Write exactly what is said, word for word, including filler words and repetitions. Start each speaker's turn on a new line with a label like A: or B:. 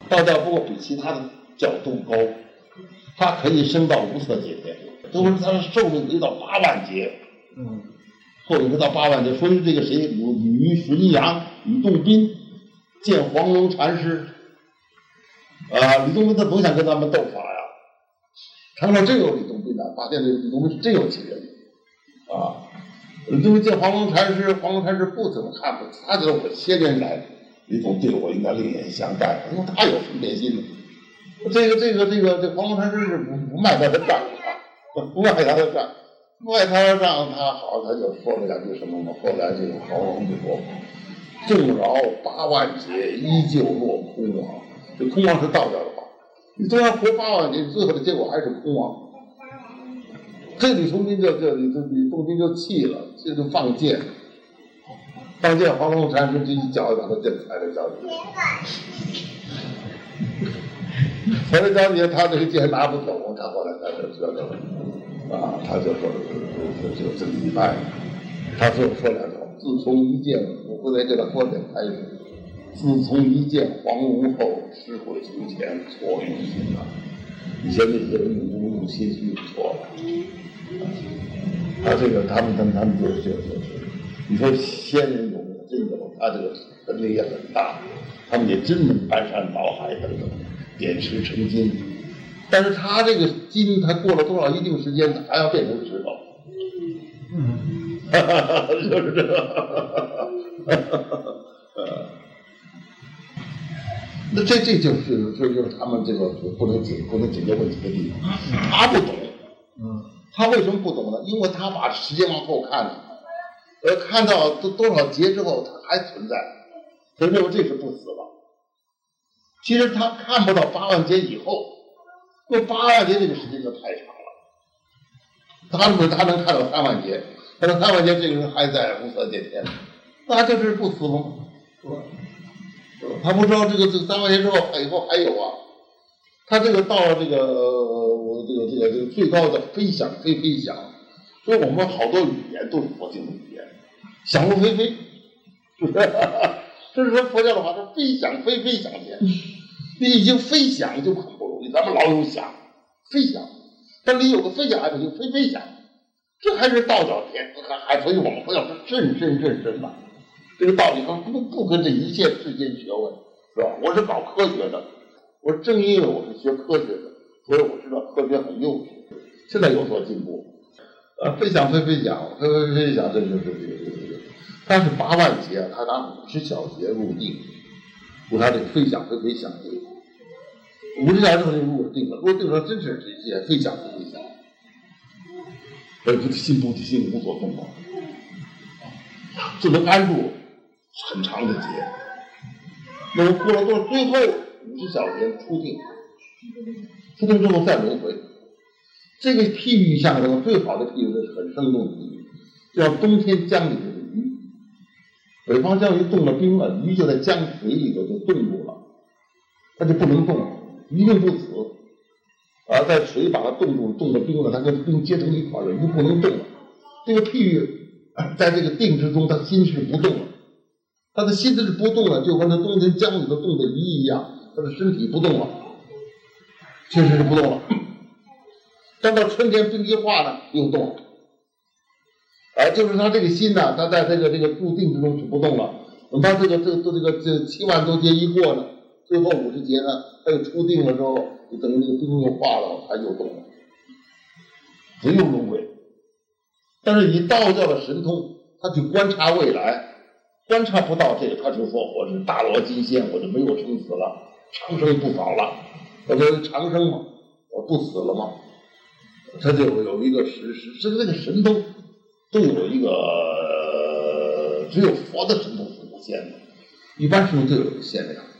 A: 道教不过比其他的教都高，它可以升到无色界天，都是它的寿命可以到八万劫。
B: 嗯，
A: 寿命可以到八万劫。说是这个谁，吕吕纯阳、吕洞宾见黄龙禅师，啊，吕洞宾他总想跟他们斗法呀。常说真有吕洞宾的，发现这个吕洞宾是真有其人啊。吕洞宾见黄龙禅师，黄龙禅师不怎么看不起，他觉得我些年来吕总对我应该另眼相待，因为他有分别心的。这个这个这个这黄龙禅师是不不卖他的账啊，不卖他的账，不卖他的账，他好他就说了两句什么嘛。后来这个黄龙就说：“纵饶八万劫，依旧落空亡。”这空亡是道教的话，你虽然活八万劫，最后的结果还是空亡。这吕洞宾就就吕吕洞宾就气了，这就放箭，放箭，黄龙禅师就一脚把他箭踩在脚底下，踩在脚底下，他这个箭拿不走，他后来才是知道的啊，他就说就就这礼拜，他就说两条，自从一见，我不再给他说点开始，自从一见黄龙后，尸毁从前，错用心了。以前那些人误入心虚错了。他这个他们他们他们就就就是你说仙人有没有？真有，他这个能力也很大，他们也真能搬山倒海等等，点石成金。但是他这个金，他过了多少一定时间，还要变成石头。嗯，哈哈哈，就是这个。那这这就是这就是他们这个不能解不能解决问题的地方，他不懂。嗯，他为什么不懂呢？因为他把时间往后看了，呃，看到多多少劫之后，他还存在，他认为这是不死了。其实他看不到八万劫以后，因为八万劫这个时间就太长了。他认为他能看到三万劫，他说三万劫这个人还在无色界天，那就是不死了吗？是吧？他不知道这个这个三万年之后以后还有啊，他这个到了这个呃这个这个这个最高的飞翔非飞翔，所以我们好多语言都是佛经的语言，想入非非，是不是？这是说佛教的话，说飞翔非飞翔天，你已经飞翔就很不容易，咱们老有想飞翔，但你有个飞翔还不行，非飞翔，这还是道教天，还还所以我们佛教是深深深深的。这个道理上不不跟这一切世间学问，是吧？我是搞科学的，我正因为我是学科学的，所以我知道科学很幼稚，现在有所进步。呃，飞翔非飞翔，飞飞飞翔，这就是这个这个这个，他是八万劫，他拿五十小节入定，入他这个飞翔非飞翔这个，五十小节就入定了，入定了真是这些飞翔非飞翔，所以菩提心菩提心无所动摇，就能安住很长的劫。那么过了多少？最后五十小节出定，出定之后再轮回。这个譬喻象中最好的譬喻是很生动的譬喻，就像冬天江里的鱼，北方江鱼冻了冰了，鱼就在江水里头就冻住了，它就不能动了，一定不死。啊，在水把它冻住，冻了冰了，它跟冰结成一块了，鱼不能动了。这个譬喻在这个定之中，他心是不动了，他的心是不动了，就跟那冬天江里头冻的鱼一样，他的身体不动了，确实是不动了。但到春天冰一化呢，又动了。啊，就是他这个心呢，他在这个这个入定之中是不动了。等他这个这个这个这七万多劫一过呢，最后五十劫呢，他又出定了之后，就等于这个冰又化了，他又动了，只有轮回。但是以道教的神通，他去观察未来，观察不到这个，他就说我是大罗金仙，我就没有生死了，长生不老了，我就长生嘛，我不死了嘛。他就有一个实实，这个这个神通都有一个，呃、只有佛的神通是无限的，一般神通都有一个限量。